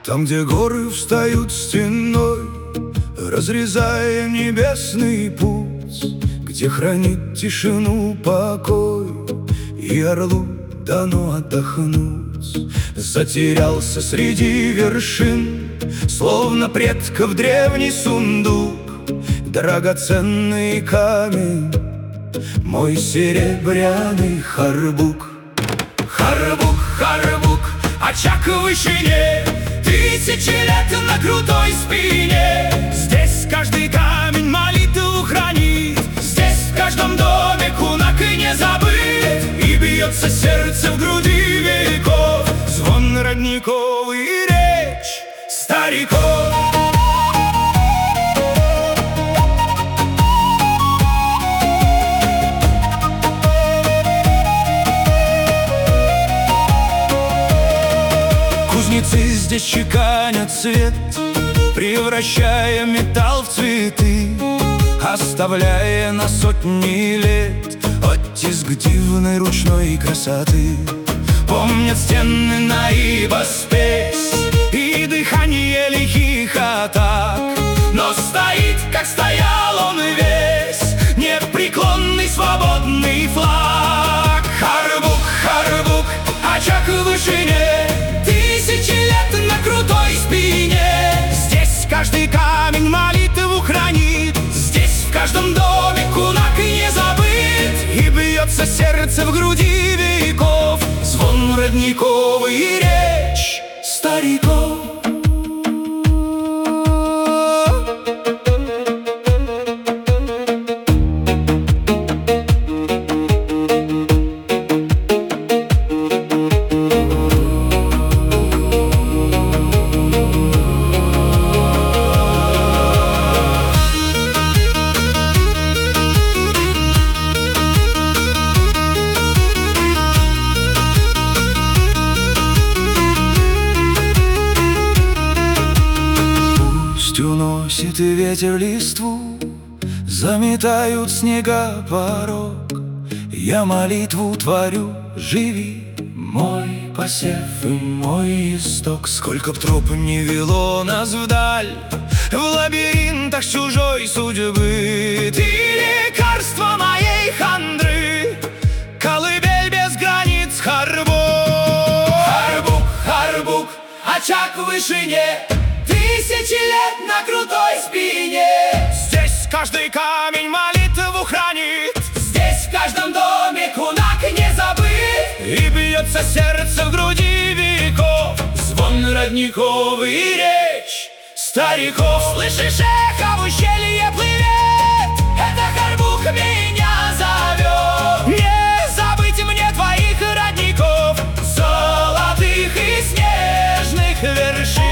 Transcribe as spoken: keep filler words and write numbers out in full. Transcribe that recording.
Там, где горы встают стеной, разрезая небесный путь, где хранит тишину покой, и орлу дано отдохнуть. Затерялся среди вершин, словно предков древний сундук, драгоценный камень, мой серебряный Харбук. Харбук, Харбук, очаг в вышине, тысячи лет на крутой спине. Здесь каждый камень молитву хранит, здесь в каждом доме кунак и не забыт, и бьется сердце в груди веков, звон родников и речь стариков. Кузнецы здесь чеканят цвет, превращая металл в цветы, оставляя на сотни лет оттиск дивной ручной красоты. Помнят стены наиба спесь и дыхание лихих атак, но стоит, как стоял он весь, непреклонный свободный флаг. Харбук, Харбук, очаг в вышине, тысячи лет на крутой спине. Здесь каждый камень молитву хранит, здесь в каждом доме кунак и не забыт, и бьется сердце в груди веков, звон родников и речь стариков. Уносит и ветер листву, заметают снега порог. Я молитву творю, живи, мой посев и мой исток. Сколько б троп не вело нас вдаль, в лабиринтах чужой судьбы, ты лекарство моей хандры, колыбель без границ Харбук. Харбук, Харбук, очаг в вышине, тысячи лет на крутой спине. Здесь каждый камень молитву хранит, здесь в каждом доме кунак не забыт, и бьется сердце в груди веков, звон родников и речь стариков. Слышишь, эхо в ущелье плывет, это Харбук меня зовет. Не забыть мне твоих родников, золотых и снежных вершин.